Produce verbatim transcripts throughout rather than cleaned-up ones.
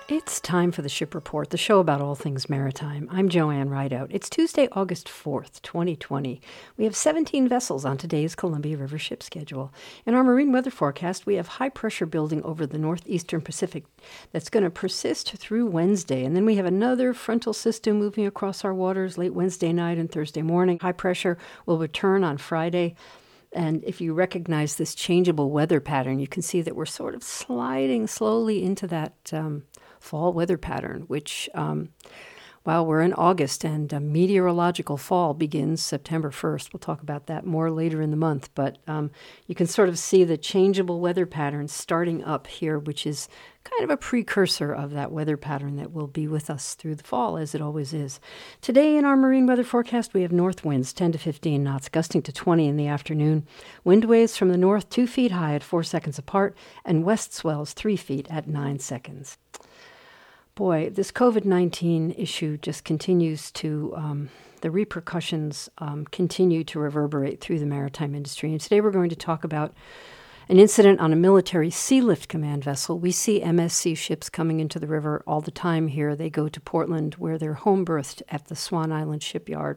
It's time for the Ship Report, the show about all things maritime. I'm Joanne Rideout. It's Tuesday, August fourth, twenty twenty. We have seventeen vessels on today's Columbia River ship schedule. In our marine weather forecast, we have high pressure building over the northeastern Pacific that's going to persist through Wednesday. And then we have another frontal system moving across our waters late Wednesday night and Thursday morning. High pressure will return on Friday. And if you recognize this changeable weather pattern, you can see that we're sort of sliding slowly into that um, fall weather pattern, which, um, well, we're in August and a meteorological fall begins September first. We'll talk about that more later in the month. But um, you can sort of see the changeable weather pattern starting up here, which is kind of a precursor of that weather pattern that will be with us through the fall, as it always is. Today in our marine weather forecast, we have north winds ten to fifteen knots, gusting to twenty in the afternoon. Wind waves from the north two feet high at four seconds apart, and west swells three feet at nine seconds. Boy, this covid nineteen issue just continues to, um, the repercussions um, continue to reverberate through the maritime industry. And today we're going to talk about an incident on a military Sea Lift Command vessel. We see M S C ships coming into the river all the time here. They go to Portland, where they're home berthed at the Swan Island shipyard.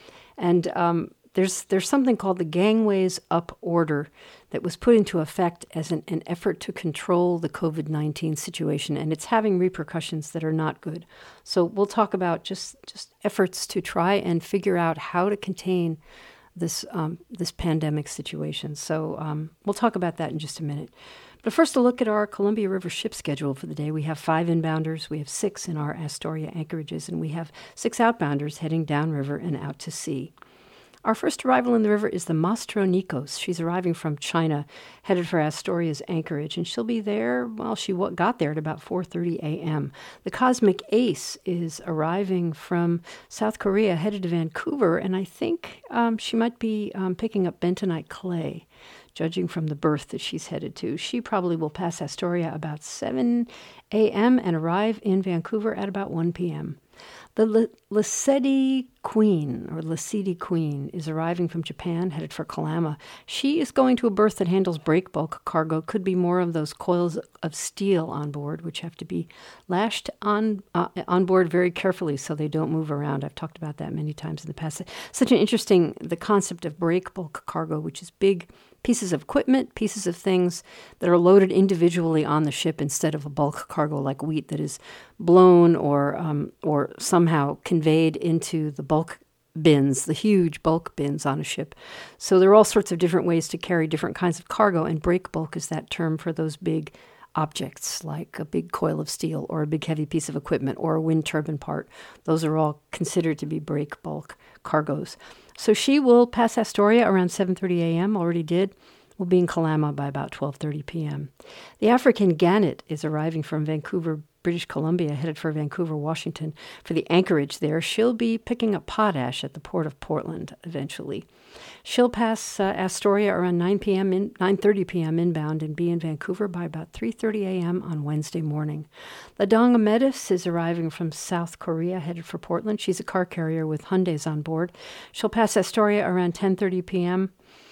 And um, there's there's something called the Gangways Up Order that was put into effect as an, an effort to control the covid nineteen situation, and it's having repercussions that are not good. So we'll talk about just, just efforts to try and figure out how to contain this um, this pandemic situation. So um, we'll talk about that in just a minute. But first, a look at our Columbia River ship schedule for the day. We have five inbounders, we have six in our Astoria anchorages, and we have six outbounders heading downriver and out to sea. Our first arrival in the river is the Mastro Nikos. She's arriving from China, headed for Astoria's anchorage, and she'll be there, well, she got there at about four thirty a.m. The Cosmic Ace is arriving from South Korea, headed to Vancouver, and I think um, she might be um, picking up bentonite clay, judging from the berth that she's headed to. She probably will pass Astoria about seven a.m. and arrive in Vancouver at about one p.m. The Lasedi Queen, or Lasedi Queen, is arriving from Japan, headed for Kalama. She is going to a berth that handles break bulk cargo. Could be more of those coils of steel on board, which have to be lashed on uh, on board very carefully so they don't move around. I've talked about that many times in the past. Such an interesting, the concept of break bulk cargo, which is big pieces of equipment, pieces of things that are loaded individually on the ship instead of a bulk cargo like wheat that is blown or um, or somehow conveyed into the bulk bins, the huge bulk bins on a ship. So there are all sorts of different ways to carry different kinds of cargo, and break bulk is that term for those big objects like a big coil of steel or a big heavy piece of equipment or a wind turbine part. Those are all considered to be break bulk cargoes. So she will pass Astoria around seven thirty a.m., already did. Will be in Kalama by about twelve thirty p.m. The African Gannet is arriving from Vancouver, British Columbia, headed for Vancouver, Washington, for the anchorage there. She'll be picking up potash at the port of Portland eventually. She'll pass uh, Astoria around nine p.m. in nine thirty p.m. inbound and be in Vancouver by about three thirty a.m. on Wednesday morning. La Dong Metis is arriving from South Korea, headed for Portland. She's a car carrier with Hyundais on board. She'll pass Astoria around ten thirty p.m.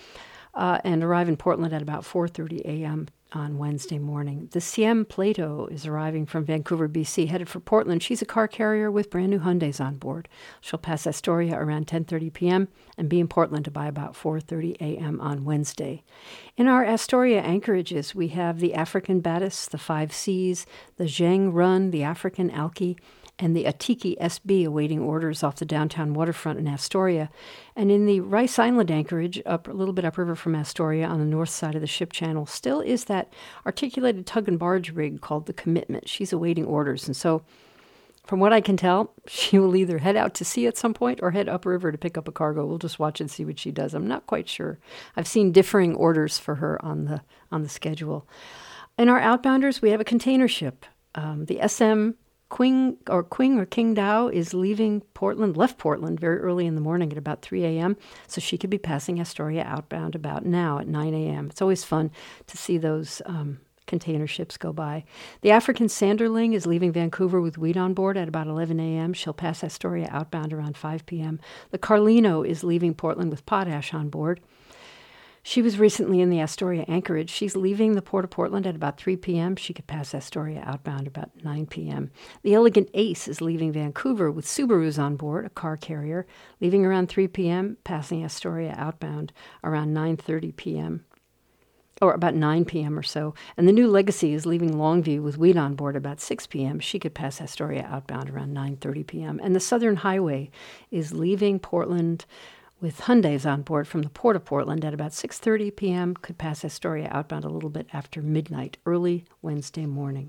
Uh, and arrive in Portland at about four thirty a.m. on Wednesday morning. The Siem Plato is arriving from Vancouver, B C, headed for Portland. She's a car carrier with brand new Hyundais on board. She'll pass Astoria around ten thirty p.m. and be in Portland by about four thirty a.m. on Wednesday. In our Astoria anchorages, we have the African Battis, the Five Seas, the Zhang Run, the African Alki, and the Atiki S B awaiting orders off the downtown waterfront in Astoria. And in the Rice Island anchorage, up a little bit upriver from Astoria on the north side of the ship channel, still is that articulated tug and barge rig called the Commitment. She's awaiting orders. And so from what I can tell, she will either head out to sea at some point or head upriver to pick up a cargo. We'll just watch and see what she does. I'm not quite sure. I've seen differing orders for her on the on the schedule. In our outbounders, we have a container ship. Um, the S M Quing or Quing or Qingdao is leaving Portland, left Portland very early in the morning at about three a.m., so she could be passing Astoria outbound about now at nine a.m. It's always fun to see those um, container ships go by. The African Sanderling is leaving Vancouver with wheat on board at about eleven a.m. She'll pass Astoria outbound around five p.m. The Carlino is leaving Portland with potash on board. She was recently in the Astoria Anchorage. She's leaving the Port of Portland at about three p.m. She could pass Astoria outbound about nine p.m. The Elegant Ace is leaving Vancouver with Subarus on board, a car carrier, leaving around three p.m., passing Astoria outbound around nine thirty p.m. or about nine p.m. or so. And the New Legacy is leaving Longview with Wheat on board about six p.m. She could pass Astoria outbound around nine thirty p.m. And the Southern Highway is leaving Portland with Hyundais on board from the Port of Portland at about six thirty p.m., could pass Astoria outbound a little bit after midnight, early Wednesday morning.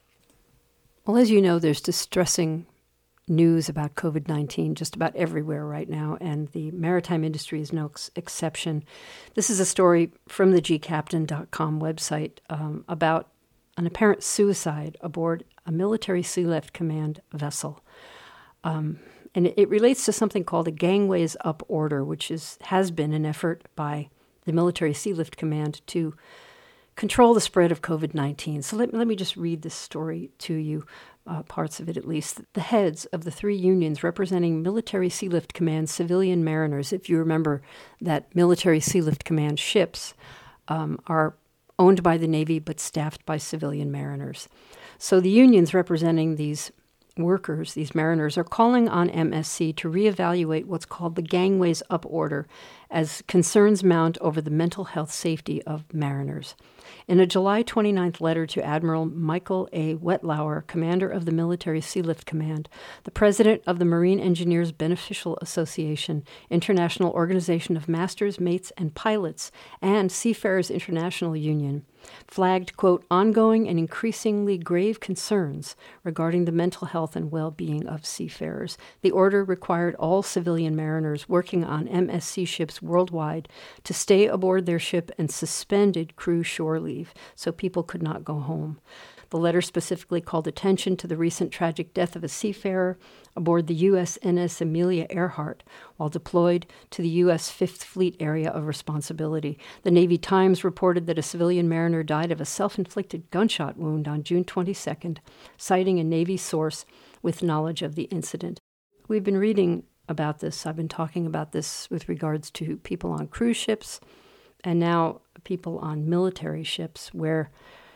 Well, as you know, there's distressing news about covid nineteen just about everywhere right now, and the maritime industry is no ex- exception. This is a story from the G Captain dot com website um, about an apparent suicide aboard a military Sea Lift Command vessel. Um, And it relates to something called a Gangways Up Order, which is has been an effort by the Military Sea Lift Command to control the spread of covid nineteen. So let, let me just read this story to you, uh, parts of it at least. The heads of the three unions representing Military Sea Lift Command civilian mariners, if you remember that Military Sea Lift Command ships um, are owned by the Navy but staffed by civilian mariners. So the unions representing these workers, these mariners, are calling on M S C to reevaluate what's called the Gangways Up Order as concerns mount over the mental health safety of mariners. In a July twenty-ninth letter to Admiral Michael A. Wetlauer, commander of the Military Sea Lift Command, the president of the Marine Engineers Beneficial Association, International Organization of Masters, Mates, and Pilots, and Seafarers International Union, flagged, quote, ongoing and increasingly grave concerns regarding the mental health and well-being of seafarers. The order required all civilian mariners working on M S C ships worldwide to stay aboard their ship and suspended crew shore leave so people could not go home. The letter specifically called attention to the recent tragic death of a seafarer aboard the U S N S Amelia Earhart while deployed to the U S Fifth Fleet area of responsibility. The Navy Times reported that a civilian mariner died of a self-inflicted gunshot wound on June twenty-second, citing a Navy source with knowledge of the incident. We've been reading about this. I've been talking about this with regards to people on cruise ships and now people on military ships where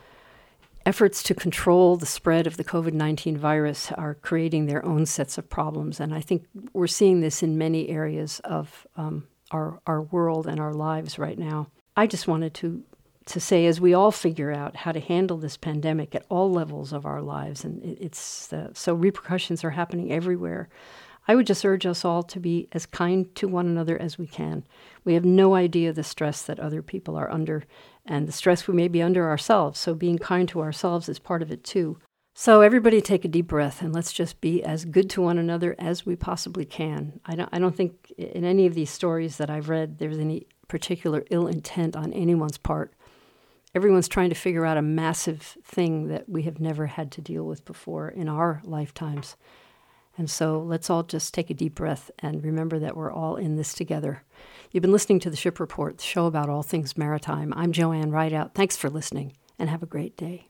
efforts to control the spread of the covid nineteen virus are creating their own sets of problems. And I think we're seeing this in many areas of um, our, our world and our lives right now. I just wanted to, to say, as we all figure out how to handle this pandemic at all levels of our lives, and it, it's uh, so repercussions are happening everywhere, I would just urge us all to be as kind to one another as we can. We have no idea the stress that other people are under and the stress we may be under ourselves, so being kind to ourselves is part of it too. So everybody take a deep breath and let's just be as good to one another as we possibly can. I don't, I don't think in any of these stories that I've read there's any particular ill intent on anyone's part. Everyone's trying to figure out a massive thing that we have never had to deal with before in our lifetimes. And so let's all just take a deep breath and remember that we're all in this together. You've been listening to The Ship Report, the show about all things maritime. I'm Joanne Rideout. Thanks for listening, and have a great day.